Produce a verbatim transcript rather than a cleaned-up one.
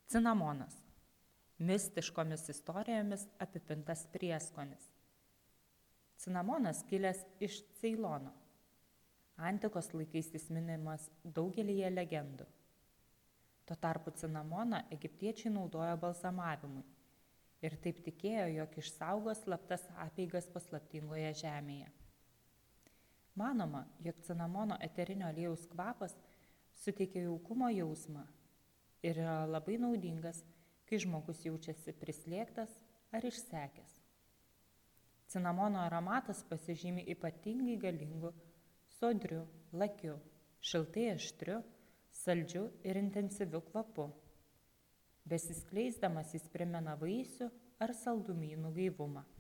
Cinamonas – mistiškomis istorijomis apipintas prieskonis. Cinamonas kilęs iš Ceilono. Antikos laikais jis minimas daugelyje legendų. Tuo tarpu cinamoną egiptiečiai naudojo balzamavimui ir taip tikėjo, jog išsaugos slaptas apeigas paslaptingoje žemėje. Manoma, jog cinamono eterinio aliejaus kvapas suteikia jaukumo jausmą ir yra labai naudingas, kai žmogus jaučiasi prislėgtas ar išsekęs. Cinamono aromatas pasižymi ypatingai galingu, sodriu, lakiu, šiltai aštriu, saldžiu ir intensyviu kvapu. Besiskleisdamas jis primena vaisių ar saldumynų gaivumą.